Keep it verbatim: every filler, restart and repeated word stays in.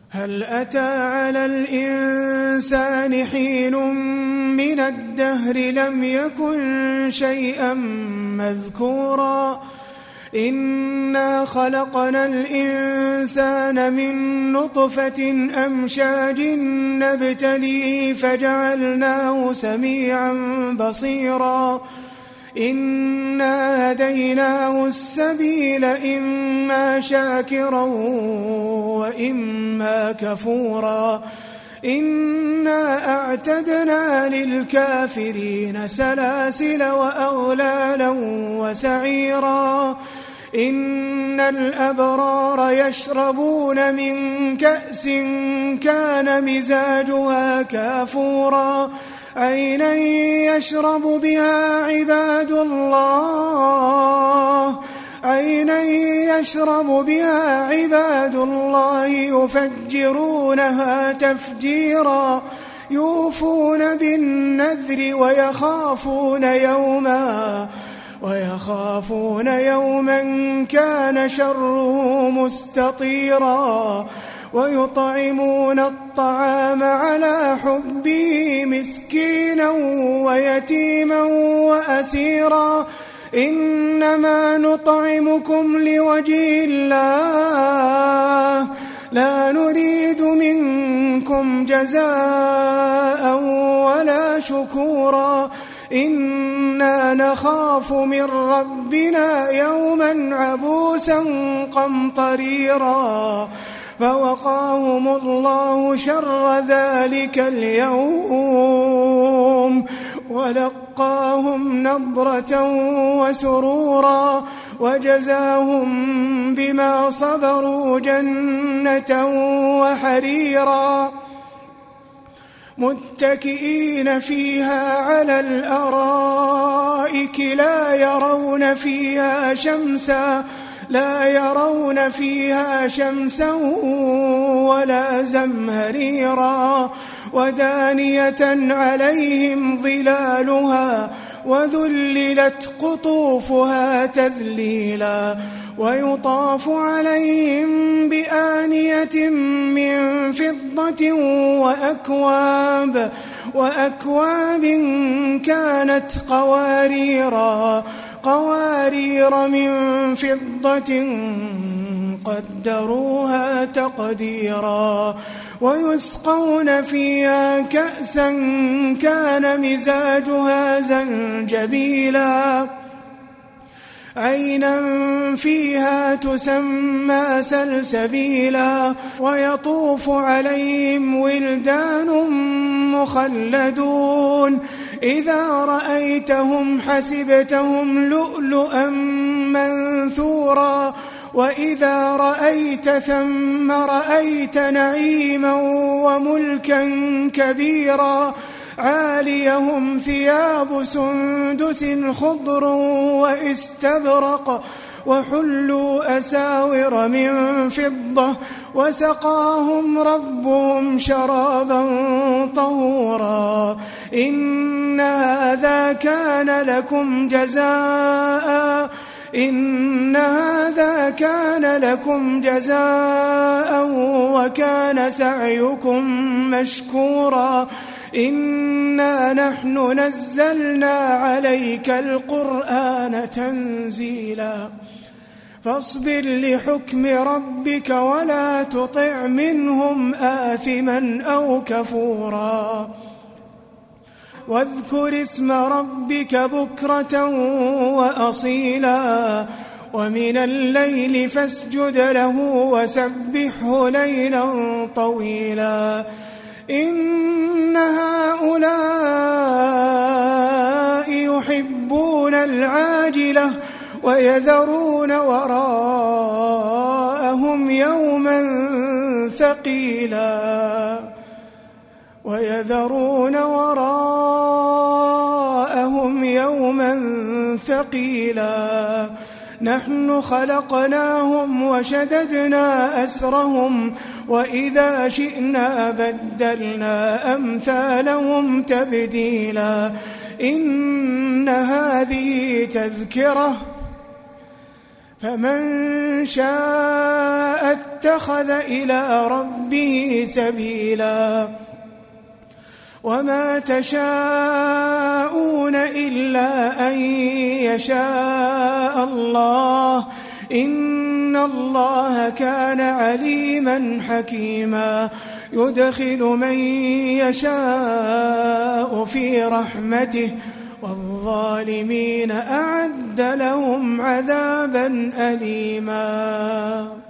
هل أتى على الإنسان حين من الدهر لم يكن شيئا مذكورا إنا خلقنا الإنسان من نطفة أمشاج نبتليه فجعلناه سميعا بصيرا إنا هديناه السبيل إما شاكرا وإما كفورا إنا أعتدنا للكافرين سلاسل وأغلالا وسعيرا إن الأبرار يشربون من كأس كان مزاجها كافورا عينا يشرب بها عباد الله عينا يشرب بها عباد الله يفجرونها تفجيرا يوفون بالنذر ويخافون يوما ويخافون يوما كان شره مستطيرا ويطعمون الطعام على حبه مسكينا ويتيما وأسيرا إنما نطعمكم لوجه الله لا نريد منكم جزاء ولا شكورا إنا نخاف من ربنا يوما عبوسا قمطريرا فوقاهم الله شر ذلك اليوم ولقاهم نضرة وسرورا وجزاهم بما صبروا جنة وحريرا متكئين فيها على الأرائك لا يرون فيها شمسا لا يرون فيها شمسا ولا زمهريرا ودانية عليهم ظلالها وذللت قطوفها تذليلا ويطاف عليهم بآنية من فضة وأكواب وأكواب كانت قواريرا قوارير من فضة قدروها تقديرا ويسقون فيها كأسا كان مزاجها زنجبيلا عينا فيها تسمى سلسبيلا ويطوف عليهم ولدان مخلدون إذا رأيتهم حسبتهم لؤلؤا منثورا وإذا رأيت ثم رأيت نعيما وملكا كبيرا عاليهم ثياب سندس خضر واستبرق وحلوا أساور من فضة وسقاهم ربهم شرابا طهورا إن هذا كان لكم جزاء إن هذا كان لكم جزاء وكان سعيكم مشكورا إنا نحن نزلنا عليك القرآن تنزيلا فاصبر لحكم ربك ولا تطع منهم آثما أو كفورا واذكر اسم ربك بكرة وأصيلا ومن الليل فاسجد له وسبحه ليلا طويلا إن هؤلاء يحبون العاجلة ويذرون وراءهم يوما ثقيلا ويذرون وراءهم يوما ثقيلا نحن خلقناهم وشددنا أسرهم وإذا شئنا بدلنا أمثالهم تبديلا إن هذه تذكرة فمن شاء اتخذ إلى ربه سبيلا وما تشاءون إلا أن يشاء الله إن الله كان عليما حكيما يدخل من يشاء في رحمته والظالمين أعد لهم عذابا أليما.